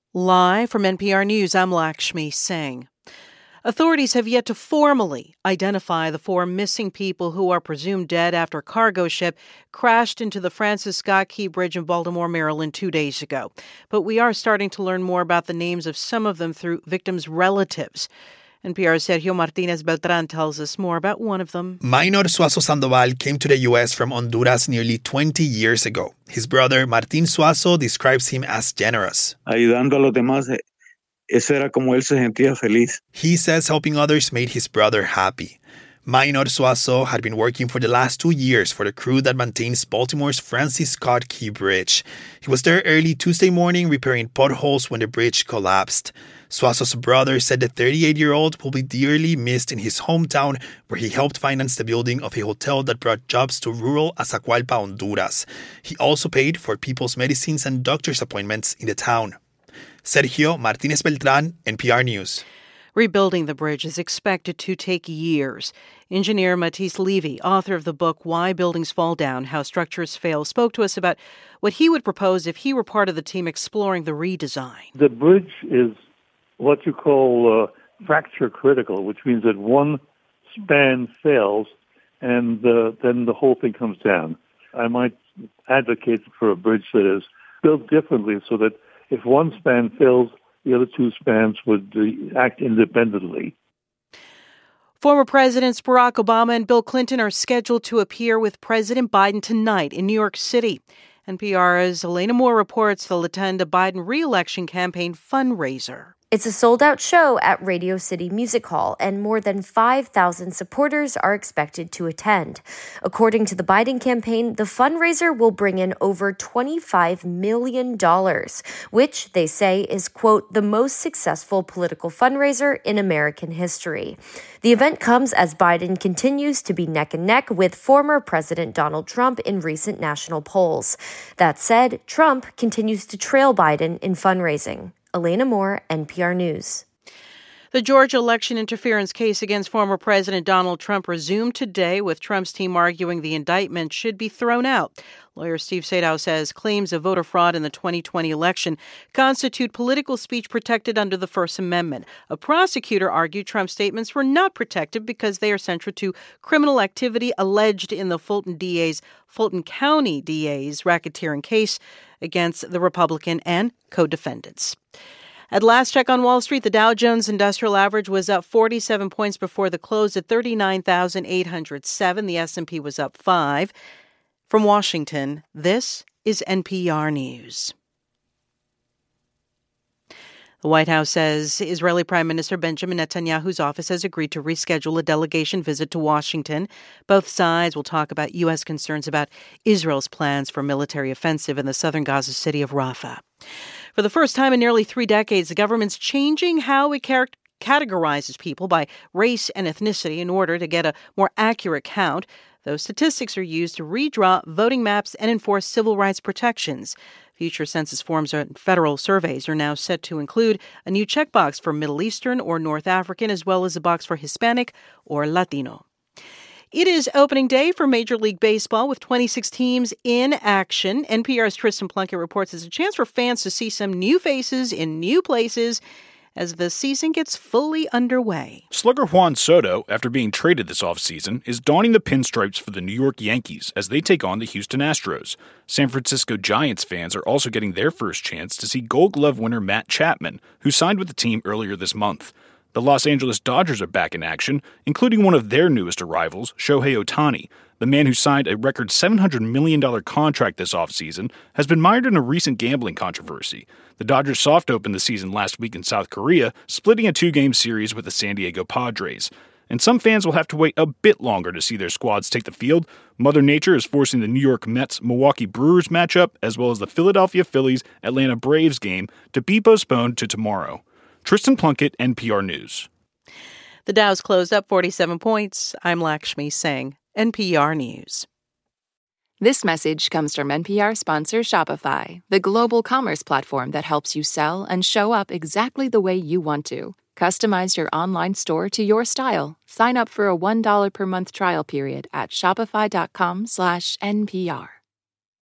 Live from NPR News, I'm Lakshmi Singh. Authorities have yet to formally identify the 4 missing people who are presumed dead after a cargo ship crashed into the Francis Scott Key Bridge in Baltimore, Maryland 2 days ago. But we are starting to learn more about the names of some of them through victims' relatives. NPR's Sergio Martinez Beltran tells us more about one of them. Maynor Suazo Sandoval came to the U.S. from Honduras nearly 20 years ago. His brother, Martín Suazo, describes him as generous. Ayudando a los demás, eso era como él se sentía feliz. He says helping others made his brother happy. Maynor Suazo had been working for the last 2 years for the crew that maintains Baltimore's Francis Scott Key Bridge. He was there early Tuesday morning repairing potholes when the bridge collapsed. Suazo's brother said the 38-year-old will be dearly missed in his hometown, where he helped finance the building of a hotel that brought jobs to rural Azacualpa, Honduras. He also paid for people's medicines and doctor's appointments in the town. Sergio Martinez Beltran, NPR News. Rebuilding the bridge is expected to take years. Engineer Matisse Levy, author of the book Why Buildings Fall Down, How Structures Fail, spoke to us about what he would propose if he were part of the team exploring the redesign. The bridge is what you call fracture critical, which means that one span fails and then the whole thing comes down. I might advocate for a bridge that is built differently so that if one span fails, the other 2 spans would act independently. Former Presidents Barack Obama and Bill Clinton are scheduled to appear with President Biden tonight in New York City. NPR's Elena Moore reports they'll attend a Biden re-election campaign fundraiser. It's a sold-out show at Radio City Music Hall, and more than 5,000 supporters are expected to attend. According to the Biden campaign, the fundraiser will bring in over $25 million, which they say is, quote, the most successful political fundraiser in American history. The event comes as Biden continues to be neck and neck with former President Donald Trump in recent national polls. That said, Trump continues to trail Biden in fundraising. Elena Moore, NPR News. The Georgia election interference case against former President Donald Trump resumed today, with Trump's team arguing the indictment should be thrown out. Lawyer Steve Sadow says claims of voter fraud in the 2020 election constitute political speech protected under the First Amendment. A prosecutor argued Trump's statements were not protected because they are central to criminal activity alleged in the Fulton County DA's racketeering case against the Republican and co-defendants. At last check on Wall Street, the Dow Jones Industrial Average was up 47 points before the close at 39,807. The S&P was up 5. From Washington, this is NPR News. The White House says Israeli Prime Minister Benjamin Netanyahu's office has agreed to reschedule a delegation visit to Washington. Both sides will talk about U.S. concerns about Israel's plans for military offensive in the southern Gaza city of Rafah. For the first time in nearly 3 decades, the government's changing how it categorizes people by race and ethnicity in order to get a more accurate count. Those statistics are used to redraw voting maps and enforce civil rights protections. Future census forms and federal surveys are now set to include a new checkbox for Middle Eastern or North African, as well as a box for Hispanic or Latino. It is opening day for Major League Baseball with 26 teams in action. NPR's Tristan Plunkett reports it's a chance for fans to see some new faces in new places as the season gets fully underway. Slugger Juan Soto, after being traded this offseason, is donning the pinstripes for the New York Yankees as they take on the Houston Astros. San Francisco Giants fans are also getting their first chance to see Gold Glove winner Matt Chapman, who signed with the team earlier this month. The Los Angeles Dodgers are back in action, including one of their newest arrivals, Shohei Ohtani. The man who signed a record $700 million contract this offseason has been mired in a recent gambling controversy. The Dodgers soft opened the season last week in South Korea, splitting a 2-game series with the San Diego Padres. And some fans will have to wait a bit longer to see their squads take the field. Mother Nature is forcing the New York Mets-Milwaukee Brewers matchup, as well as the Philadelphia Phillies-Atlanta Braves game, to be postponed to tomorrow. Tristan Plunkett, NPR News. The Dow's closed up 47 points. I'm Lakshmi Singh, NPR News. This message comes from NPR sponsor Shopify, the global commerce platform that helps you sell and show up exactly the way you want to. Customize your online store to your style. Sign up for a $1 per month trial period at shopify.com/NPR.